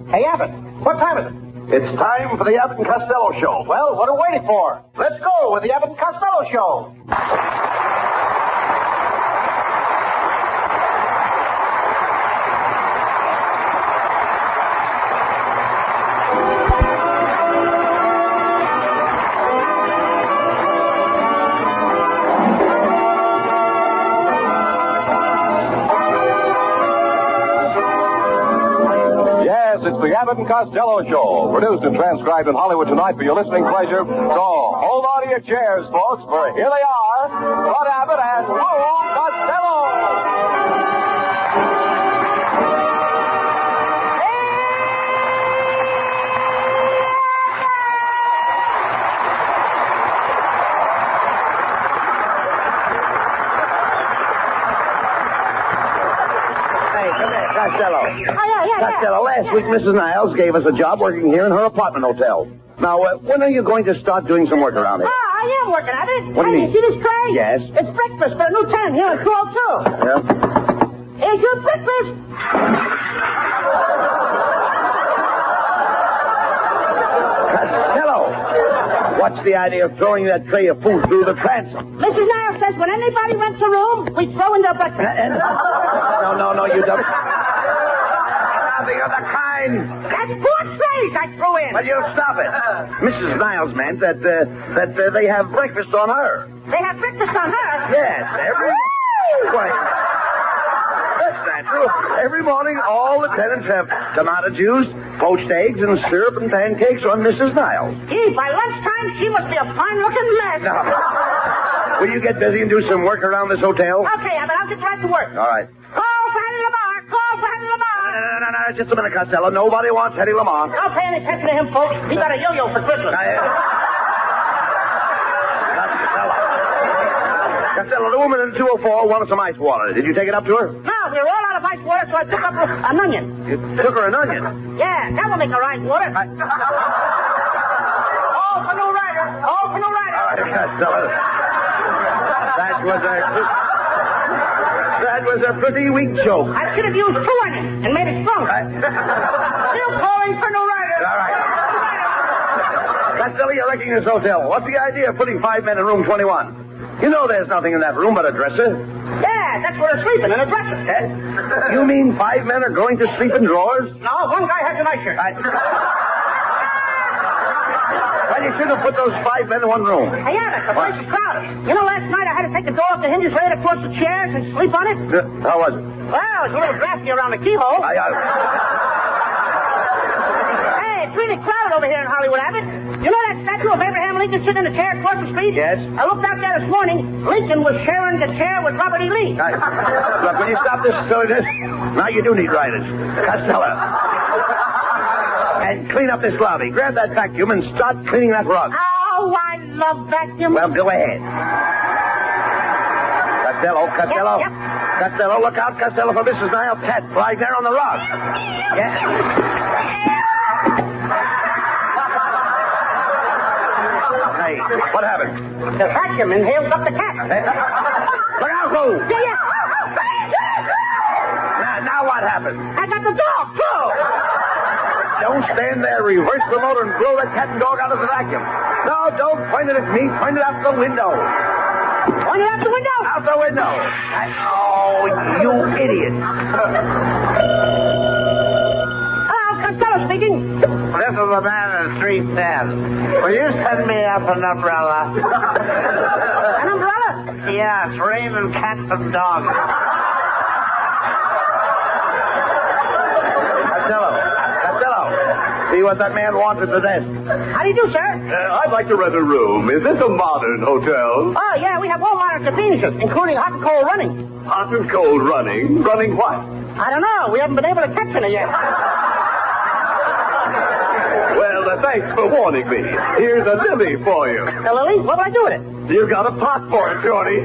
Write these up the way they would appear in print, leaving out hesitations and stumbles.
Hey, Abbott, what time is it? It's time for the Abbott and Costello Show. Well, what are we waiting for? Let's go with the Abbott and Costello Show. It's the Abbott and Costello Show, produced and transcribed in Hollywood tonight for your listening pleasure. So hold on to your chairs, folks, for here they are, Bud Abbott and Lou Costello. Costello. Oh, yeah. Costello, last week Mrs. Niles gave us a job working here in her apartment hotel. Now, when are you going to start doing some work around here? Oh, I am working at it. What do you mean? See this tray? Yes. It's breakfast for a new tenant here at 202. Yeah? Here's your breakfast. Costello, what's the idea of throwing that tray of food through the transom? Mrs. Niles says when anybody rents a room, we throw in their breakfast. No, you don't. Nothing of the kind. That's 4 trays I threw in. Well, you stop it. Mrs. Niles meant that they have breakfast on her. They have breakfast on her? Yes, every... Wait. That's natural. Every morning, all the tenants have tomato juice, poached eggs, and syrup and pancakes on Mrs. Niles. Gee, by lunchtime, she must be a fine-looking mess. Now, will you get busy and do some work around this hotel? Okay, Abbott, I'll get right to work. All right. Call for Hetty Lamar. Call for Hetty Lamar. No, just a minute, Costello. Nobody wants Hetty Lamar. Don't pay any attention to him, folks. He got a yo-yo for Christmas. Costello, the woman in 204 wanted some ice water. Did you take it up to her? No, we were all out of ice water, so I took up an onion. You took her an onion? Yeah, that will make her ice water. Call for new rider. Call for new rider. All right, Costello. That was a pretty weak joke. I should have used 2 onions and made it stronger. Still calling for new rider. All right. Costello, you're wrecking this hotel. What's the idea of putting 5 men in room 21? You know there's nothing in that room but a dresser. Yeah, that's where they're sleeping, in a dresser. You mean 5 men are going to sleep in drawers? No, one guy has a night shirt. Well, you should have put those 5 men in one room. Hey, Abbott, the place is crowded. You know, last night I had to take the door off the hinges, lay it across the chairs, and sleep on it. How was it? Well, it's a little drafty around the keyhole. Hey, it's really crowded over here in Hollywood, Abbott. You know that statue of Abraham Lincoln sitting in a chair across the street? Yes. I looked out there this morning. Lincoln was sharing the chair with Robert E. Lee. Look, will you stop this silliness? Now you do need riders. Costello. And clean up this lobby. Grab that vacuum and start cleaning that rug. Oh, I love vacuums. Well, go ahead. Costello. Yep. Costello, look out, Costello, for Mrs. Niles' cat right there on the rug. Yeah. Hey, what happened? The vacuum inhaled up the cat. Look out, Lou. Yeah. Now what happened? I got the dog, too. Don't stand there. Reverse the motor and blow that cat and dog out of the vacuum. No, don't point it at me. Point it out the window. Point it out the window? Out the window. Oh, you idiot. Hello, Costello speaking. This is the man in 310. Will you send me up an umbrella? An umbrella? Yes, raining cats and dogs. Costello. See what that man wants at the desk. How do you do, sir? I'd like to rent a room. Is this a modern hotel? Oh, yeah, we have all modern conveniences, including hot and cold running. Hot and cold running? Running what? I don't know. We haven't been able to catch any yet. Well, thanks for warning me. Here's a lily for you. A lily? What do I do with it? You got a pot for it, Shorty.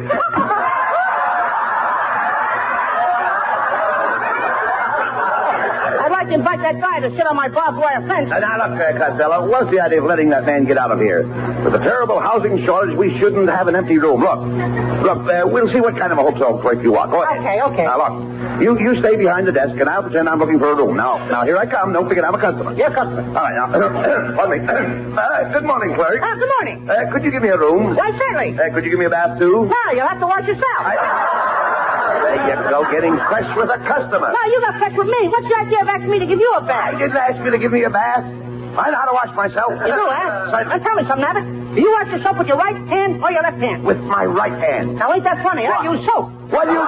I'd like to invite that guy to sit on my barbed wire fence. Now, look, Costello, what's the idea of letting that man get out of here? With the terrible housing shortage, we shouldn't have an empty room. Look, we'll see what kind of a hotel clerk you want. Go ahead. Okay. Now, look, you stay behind the desk, and I'll pretend I'm looking for a room. Now, here I come. Don't forget I'm a customer. Yes, customer. All right, now, pardon me. Good morning, clerk. Good morning. Could you give me a room? Why, certainly. Could you give me a bath, too? No, you'll have to wash yourself. There you go, getting fresh with a customer. No, you got fresh with me. What's the idea of asking me to give you a I bath? didn't ask you to give me a bath. I know how to wash myself. You do, huh? Now, tell me something, Abbott. Do you wash yourself with your right hand or your left hand? With my right hand. Now, ain't that funny, huh? Use soap. What do you...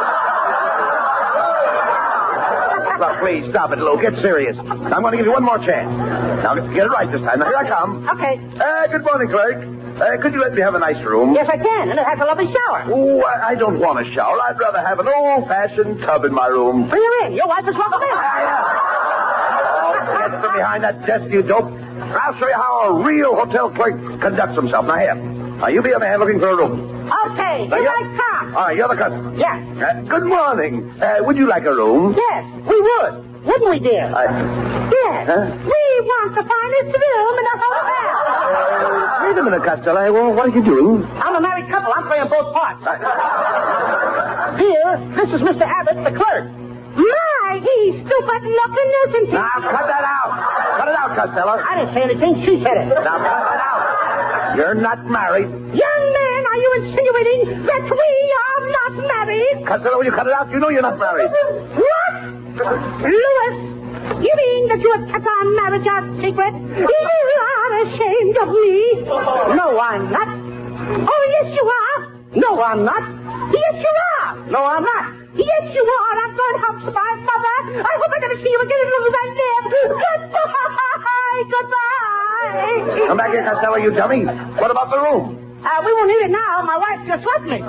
Look, please, stop it, Lou. Get serious. I'm going to give you one more chance. Now, get it right this time. Now, here I come. Okay. Good morning, clerk. Could you let me have a nice room? Yes, I can, and it has a lovely shower. Oh, I don't want a shower. I'd rather have an old-fashioned tub in my room. Bring her in. Your wife is welcome in. Get from behind that desk, you dope. I'll show you how a real hotel clerk conducts himself. Now, here. Now, you be a man looking for a room. Okay, here I come. All right, you're the customer. Yes. Good morning. Would you like a room? Yes, we would. Wouldn't we, dear? Yes. Huh? We want the finest room in the hotel. Wait a minute, Costello. Well, what are you doing? I'm a married couple. I'm playing both parts. Dear, this is Mr. Abbott, the clerk. My, he's stupid looking, isn't he? Now, cut that out. Cut it out, Costello. I didn't say anything. She said it. Now, cut it out. You're not married. Young man, are you insinuating that we are not married? Costello, will you cut it out? You know you're not married. What? Louis, you mean that you have kept our marriage our secret? You are ashamed of me. No, I'm not. Oh, yes, you are. No, I'm not. Yes, you are. No, I'm not. Yes, you are. I'm going home to my mother. I hope I never see you again as long as I live. Goodbye. Come back here, Costello, you dummy. What about the room? We won't need it now. My wife just left me.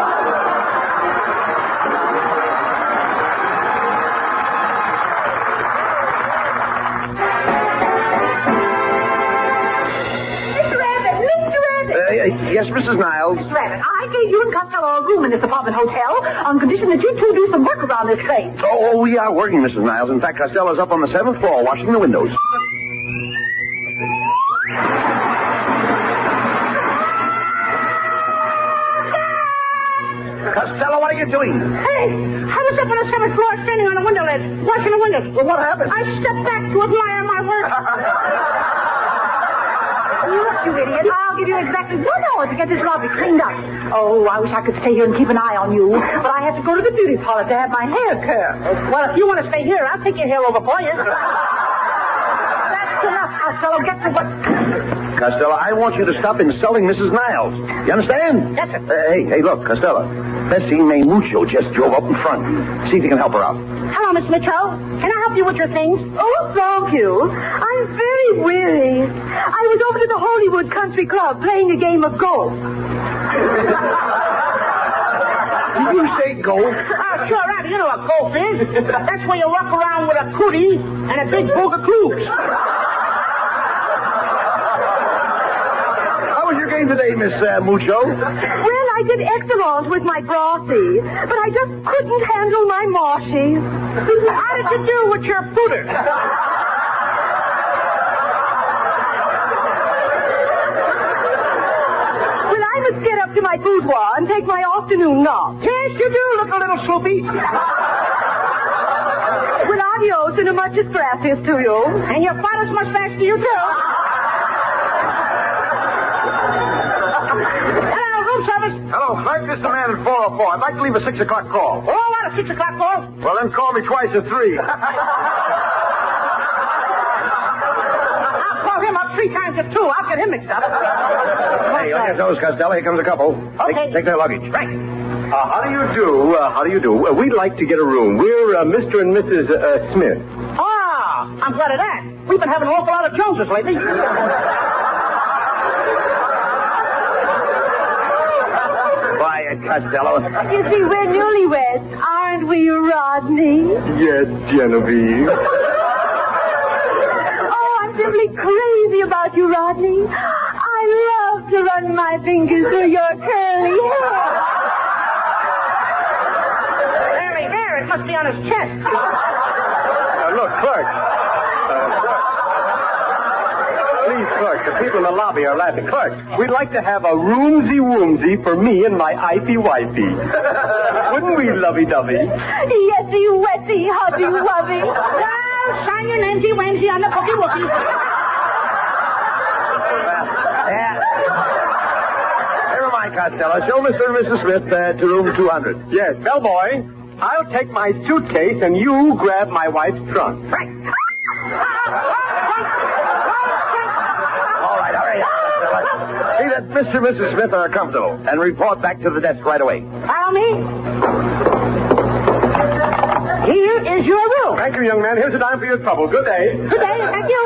Yes, Mrs. Niles. Mr. Rabbit, I gave you and Costello a room in this apartment hotel on condition that you two do some work around this place. Oh, we are working, Mrs. Niles. In fact, Costello's up on the 7th floor washing the windows. Costello, what are you doing? Hey, I was up on the 7th floor standing on the window ledge, washing the windows. Well, what happened? I stepped back to admire my work. Look, you idiot, I'll give you exactly 1 hour to get this lobby cleaned up. Oh, I wish I could stay here and keep an eye on you, but I have to go to the beauty parlor to have my hair curled. Well, if you want to stay here, I'll take your hair over for you. That's enough, Costello. Get to work. Costello, I want you to stop insulting Mrs. Niles. You understand? Yes, sir. Hey, look, Costello. Bessie Maymucho just drove up in front. See if you can help her out. Hello, Miss Mitchell. Can I help you with your things? Oh, thank you. I'm very weary. I was over to the Hollywood Country Club playing a game of golf. Did you say golf? Sure, Abby. You know what golf is. That's where you walk around with a cootie and a big book of clues. How was your game today, Miss Mucho? Well, I did excellent with my brothy, but I just couldn't handle my marshy. How did you do with your pooter? Well, I must get up to my boudoir and take my afternoon nap. Yes, you do, look a little sloopy. Well, adios and a much gracias to you. And your father's mustache to you, too. Hello, room service. Hello, Clark. This is the man at 404. I'd like to leave a 6 o'clock call. Oh, what a 6 o'clock call. Well, then call me twice at 3. I'll call him up 3 times at 2. I'll get him mixed up. Hey, look at those, Costello. Here comes a couple. Okay. Take their luggage. Right. How do you do? We'd like to get a room. We're Mr. and Mrs. Smith. Ah, I'm glad of that. We've been having an awful lot of Joneses lately. Quiet, Costello. You see, we're newlyweds, aren't we, Rodney? Yes, Genevieve. Oh, I'm simply crazy about you, Rodney. I love to run my fingers through your curly hair. Barely there. It must be on his chest. Look, clerk. Please, clerk, the people in the lobby are laughing. Clerk, we'd like to have a roomsy-woomsy for me and my ifey-wifey. Wouldn't we, lovey-dovey? Yesy, wetsy, hubby-wubby. Well, sign your namesy-wamsy on the bookie-wookie. Never mind, Costello. Show Mr. and Mrs. Smith to room 200. Yes, bellboy, I'll take my suitcase and you grab my wife's trunk. All right, hurry up. See that Mr. and Mrs. Smith are comfortable and report back to the desk right away. Follow me. Here is your room. Thank you, young man. Here's a dime for your trouble. Good day. Good day. Thank you.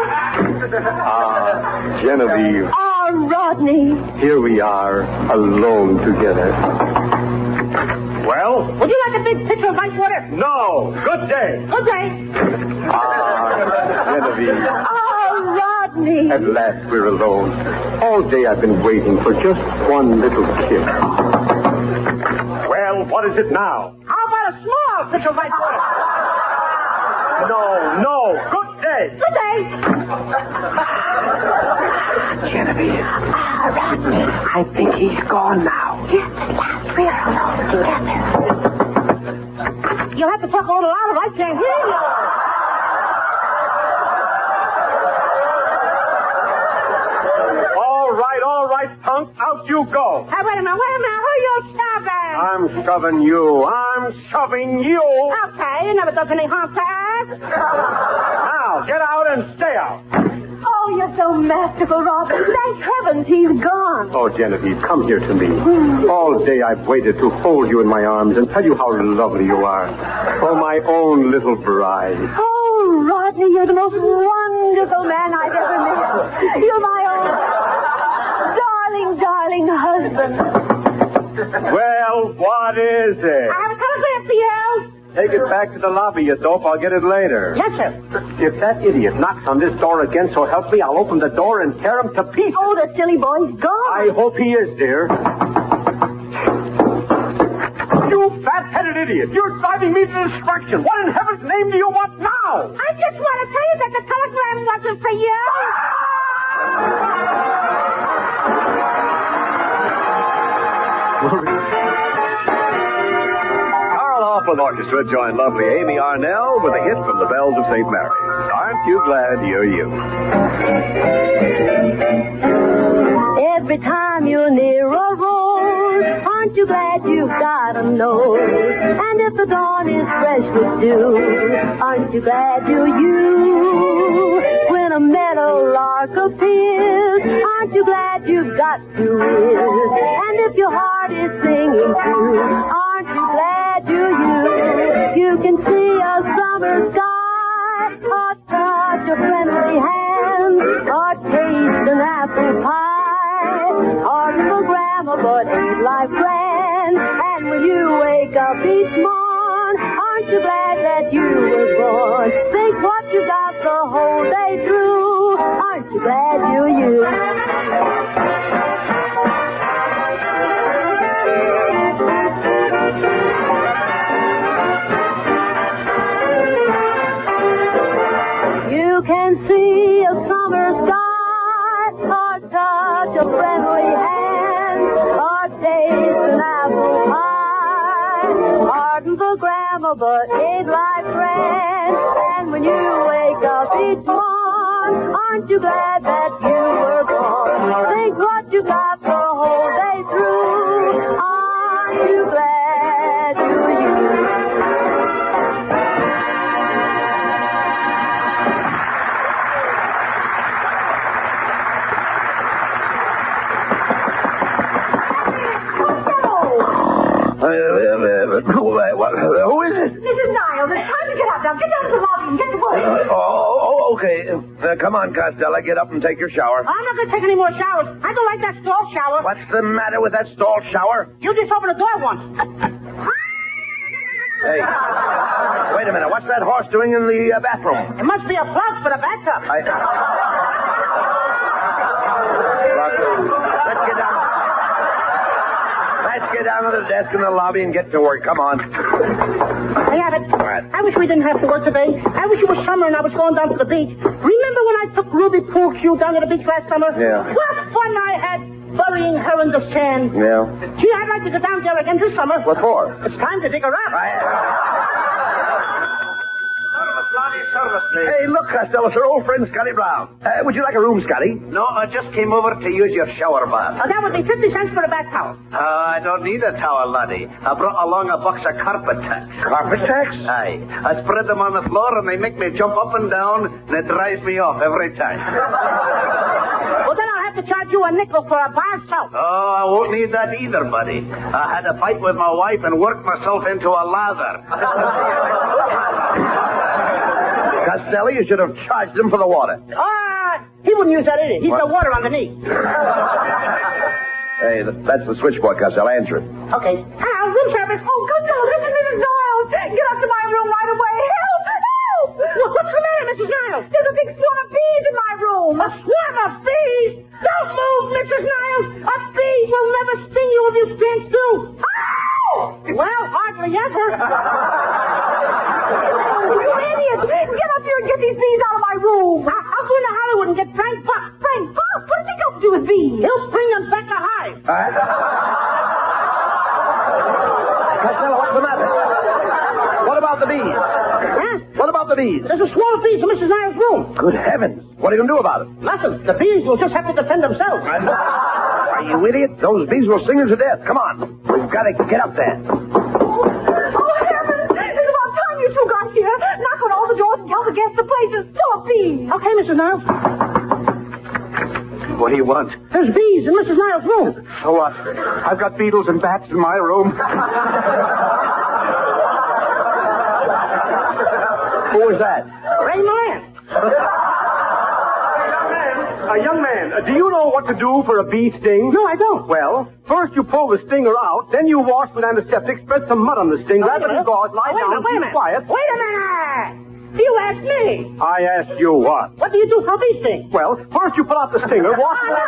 Genevieve, Rodney. here we are, alone together. Well? Would you like a big pitcher of ice water? No. Good day. Good day. Genevieve, Rodney. at last we're alone. All day I've been waiting for just one little kiss. Well, what is it now? How about a small pitcher of ice water? No. Good day. Good day. Genevieve. Rodney. I think he's gone now. Yes, at last we're alone together. You'll have to talk a little louder. I can't hear you. All right, punk. Out you go. Hey, wait a minute. Who are you shoving? I'm shoving you. Okay, you never does any harm to us. Now, get out and stay out. Oh, you're so masterful, Rodney. Thank heavens he's gone. Oh, Genevieve, come here to me. All day I've waited to hold you in my arms and tell you how lovely you are. Oh, my own little bride. Oh, Rodney, you're the most wonderful man I've ever met. You're my own darling husband. Well, what is it? I have a telegram for you. Take it back to the lobby, you dope. I'll get it later. Yes, sir. If that idiot knocks on this door again, so help me, I'll open the door and tear him to pieces. Oh, the silly boy's gone. I hope he is, dear. You fat-headed idiot! You're driving me to destruction! What in heaven's name do you want now? I just want to tell you that the telegram wasn't for you. Carl Hoffman Orchestra joined lovely Amy Arnell with a hit from the Bells of St. Mary's. Aren't you glad you're you? Every time you're near a rose, aren't you glad you've got a nose? And if the dawn is fresh with dew, aren't you glad you're you? When a meadow lark appears, aren't you glad you've got two ears? And if your heart is singing too, aren't you glad you're you? You can see a summer sky, or touch a friendly hand, or taste an apple pie. Hardly a grammar, but ain't life grand? And when you wake up each morn, aren't you glad that you were born? Think what you got the whole day through. Aren't you glad you're you? You can see a summer sky, or touch a friendly hand, or taste an apple pie. Pardon the grammar, but ain't life grand? And when you wake up each morn, aren't you glad that you were born? Think what you got the whole day through. Aren't you glad you're you? Who is it? Mrs. Niles, it's time to get up now. Get down to the lobby and get to work. Okay. Come on, Costello. Get up and take your shower. I'm not going to take any more showers. I don't like that stall shower. What's the matter with that stall shower? You just opened the door once. Hey, wait a minute. What's that horse doing in the bathroom? It must be a plug for the bathtub. Let's get down. Let's get down to the desk in the lobby and get to work. Come on. Hey, Abbott. What? I wish we didn't have to work today. I wish it was summer and I was going down to the beach. Remember when I took Ruby Pool Cue down to the beach last summer? Yeah. What fun I had burying her in the sand. Yeah. Gee, I'd like to go down there again this summer. What for? It's time to dig her up. Hey, look, Costello, it's our old friend Scotty Brown. Would you like a room, Scotty? No, I just came over to use your shower bath. That would be 50 cents for a bath towel. I don't need a towel, laddie. I brought along a box of carpet tacks. Carpet tacks? Aye. I spread them on the floor, and they make me jump up and down, and it dries me off every time. Well, then I'll have to charge you a nickel for a bath towel. Oh, I won't need that either, buddy. I had a fight with my wife and worked myself into a lather. Costello, you should have charged him for the water. He wouldn't use that either. He's got water underneath. Hey, that's the switchboard, Costello. Answer it. Okay. Room service. Oh, Costello, this is Mrs. Niles. Get up to my room right away. Help! Help! What's the matter, Mrs. Niles? There's a big swarm of bees in my room. A swarm of bees? Don't move, Mrs. Niles. A bee will never sting you if you stand still. Ow! Well, hardly ever. You idiot! Get up here and get these bees out of my room. I'll go into Hollywood and get Frank Buck. Frank Buck? What does he got to do with bees? He'll bring them back to hive. Costello, what's the matter? What about the bees? Huh? What about the bees? There's a swarm of bees in Mrs. Niles' room. Good heavens. What are you going to do about it? Nothing. The bees will just have to defend themselves. Are you idiot? Those bees will sting you to death. Come on. We've got to get up there. Oh, heavens! It's about time you two got here. Knock on all the doors and tell the guests the place is full of bees. Okay, Mrs. Niles. What do you want? There's bees in Mrs. Niles' room. So what? I've got beetles and bats in my room. Who was that? Ray Moran. Young man, do you know what to do for a bee sting? No, I don't. Well, first you pull the stinger out, then you wash with antiseptic, spread some mud on the sting, wrap it in gauze, lie down, wait a keep minute. quiet. Wait a minute. You asked me. I asked you what? What do you do for a bee sting? Well, first you pull out the stinger, wash it.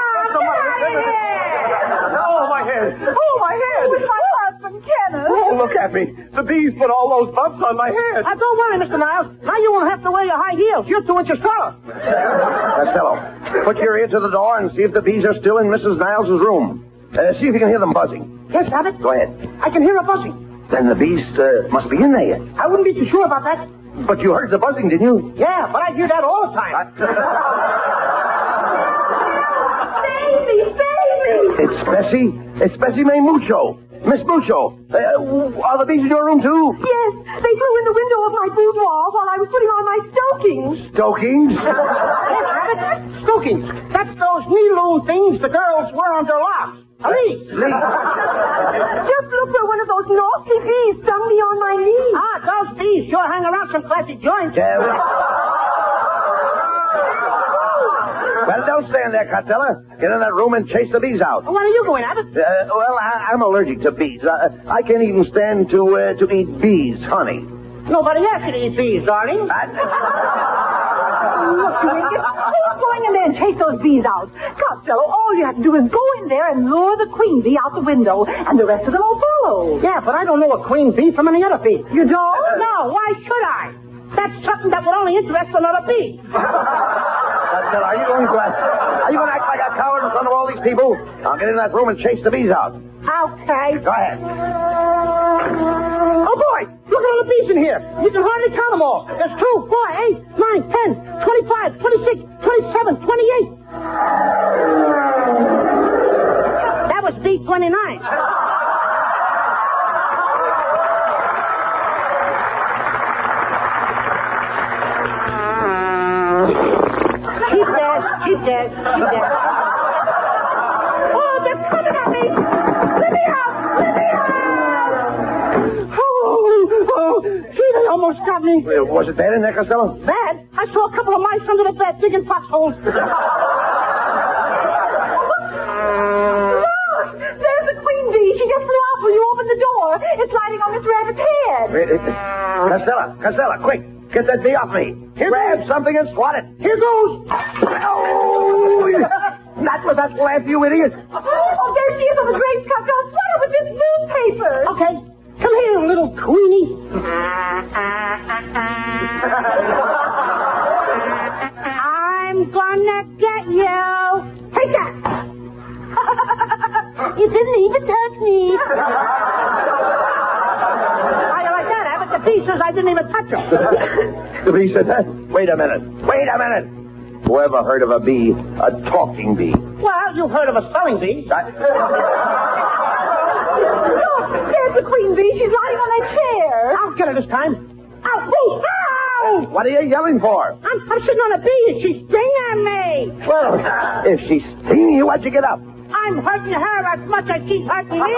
Oh, my head. Oh, my head. It was my husband, Kenneth. Oh, look at me. The bees put all those bumps on my head. Don't worry, Mr. Niles. Now you won't have to wear your high heels. You're 2 inches taller. Costello, put your ear to the door and see if the bees are still in Mrs. Niles' room. See if you can hear them buzzing. Yes, Abbott. Go ahead. I can hear a buzzing. Then the bees must be in there yet. I wouldn't be too sure about that. But you heard the buzzing, didn't you? Yeah, but I hear that all the time. Save me! It's Bessie May Mucho. Miss Mucho. Are the bees in your room, too? Yes, they flew in the window of my boudoir while I was putting on my stockings. Stokings? Yes, Abbott. Stockings. That's those knee-loom things the girls wear on their locks. Please. Just look where one of those nasty bees stung me on my knee. Those bees sure hang around some classy joints. Well, don't stand there, Costello. Get in that room and chase the bees out. When are you going, Abbott? Well, I'm allergic to bees. I can't even stand to eat bees, honey. Nobody asked you to eat bees, darling. Look, you idiot. Who's going in there and chase those bees out? Costello, all you have to do is go in there and lure the queen bee out the window, and the rest of them will follow. Yeah, but I don't know a queen bee from any other bee. You don't? No, why should I? That's something that would only interest another bee. Costello, are you going to act like a coward in front of all these people? I'll get in that room and chase the bees out. Okay. Go ahead. Oh, boy! Look at all the bees in here. You can hardly count them all. There's 2, 4, 8, 9, 10, 25, 26, 27, 28. That was B29. She's dead. Oh, they're coming at me. Let me out. Oh, gee, they almost got me. Was it bad in there, Costello? Bad? I saw a couple of mice under the bed digging foxholes. Look! There's the queen bee. She just flew out when you opened the door. It's lighting on Miss Rabbit's head. Costello, quick. Get that bee off me. Grab something and swat it. Here goes. Oh! Not with that laugh, you idiot. Oh, there she is on the drapes, Costello. Sweat her this newspaper. Okay. Come here, little queenie. I'm gonna get you. Take that. You didn't even touch me. How you like that, Abbott? The bee says I didn't even touch her. The bee said that? Wait a minute. Whoever heard of a bee? A talking bee. Well, you've heard of a spelling bee. Look, there's the queen bee. She's lying on a chair. I'll get her this time. Ow! Ow! What are you yelling for? I'm sitting on a bee and she's stinging me. Well, if she's stinging you, why'd you get up? I'm hurting her as much as she's hurting me.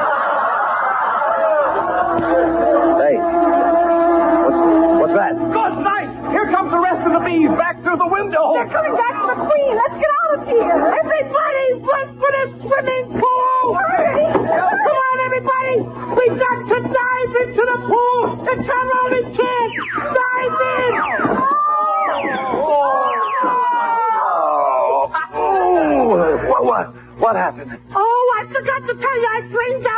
Hey, what's that? Good night! Here comes the rest of the bees back through the window. They're coming back for the queen. Let's get out of here. Everybody run for the swimming pool. Come on, everybody. We've got to dive into the pool. It's our only chance. Dive in. What happened? Oh, I forgot to tell you. I dreamed